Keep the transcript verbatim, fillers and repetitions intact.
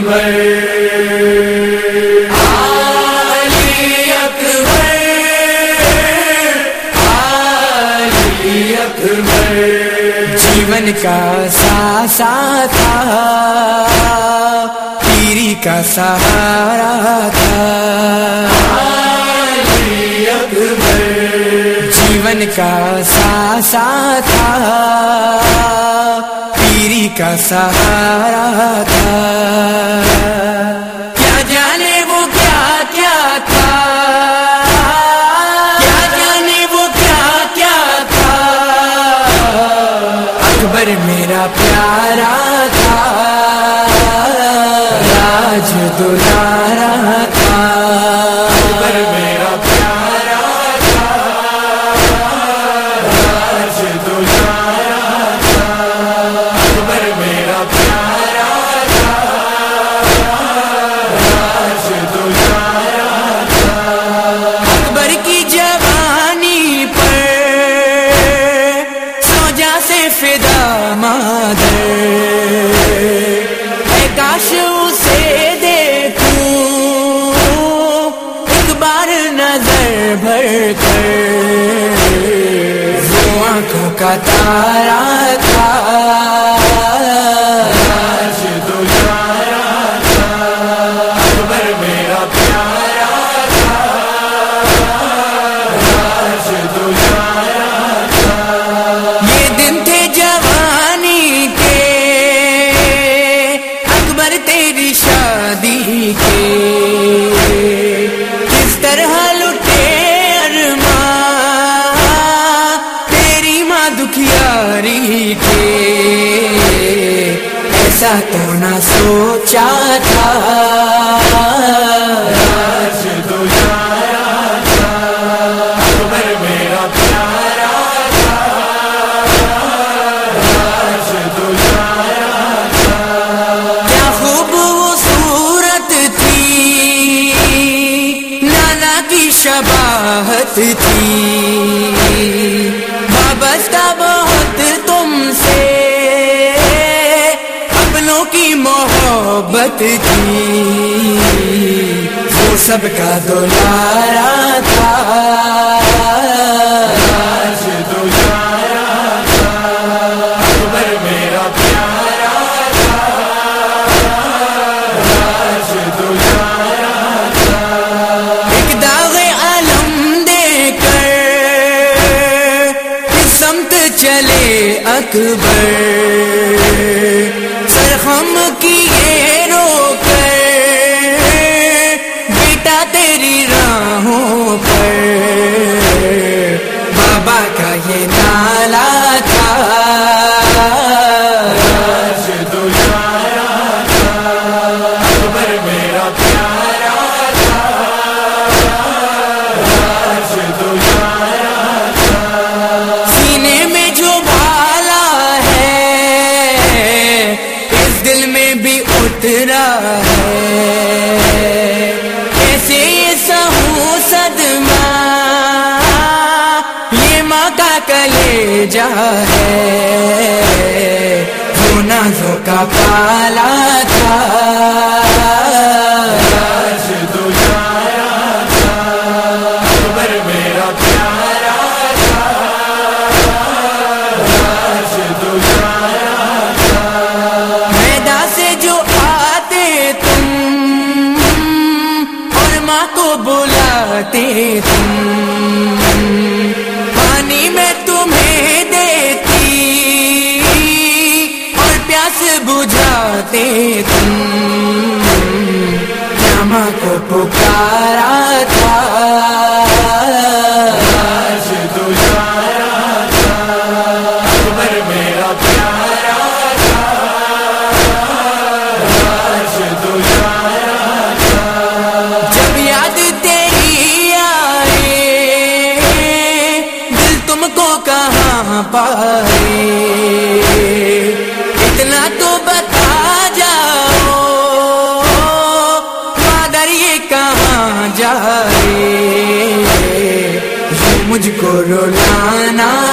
اکبر علی اکبر علی اکبر جیون کا ساسا تھا پیری کا سہارا تھا علی اکبر جیون کا ساسا تھا پیری کا سہارا تھا کیا جانے وہ کیا کیا تھا کیا جانے وہ کیا کیا تھا اکبر میرا پیارا تھا راج دلارا تھا اکبر میرا پیارا تھا راج دلارا تھا اکبر میرا پیارا تھا راج دلارا تھا اکبر کی جوانی پر سوجا سے فدا مادر اے کاش اسے دیکھوں ایک بار نظر بھر کر وہ آنکھوں کا تارا تھا راج دلارا تھا اکبر میرا پیارا تھا راج دلارا تھا یہ دن تھے جوانی کے اکبر تیری شادی کے کس طرح لٹے ارماں تیری ماں دکھیاری کے ایسا تو نہ سوچا تھا راج دلارا تھا اکبر میرا پیارا تھا راج دلارا تھا کیا خوب وہ صورت تھی نانا کی شباہت تھی وابستہ بہت تم سے اپنوں کی محبت تھی وہ سب کا دلارا تھا راج دلارا تھا اکبر میرا پیارا تھا راج دلارا تھا ایک داغ علم دے کر اس سمت چلے اکبر سرخم کیے رو کر بیٹا تیری راہوں پر بابا کا یہ نالا تھا راج دلارا تھا اکبر میرا پیارا تھا راج دلارا تھا سینے میں جو بھالا ہے اس دل میں بھی اترا ہے کیسے یہ سہوں صدمہ یہ ماں کا کلیجہ ہے وہ نازوں کا پالا تھا راج دلارا تھا اکبر میرا پیارا تھا راج دلارا تھا میدا سے جو آتے تم اور ماں کو بلاتے تم پانی میں تمہیں دیتی اور پیاس بجھاتے تم کیا ماں کو پکارا تھا راج دلارا تھا اکبر میرا پیارا تھا راج دلارا تھا جب یاد تیری آئے دل تم کو کہاں پائے اتنا تو بتا جاؤ مادر یہ کہاں جائے مجھ کو رلانا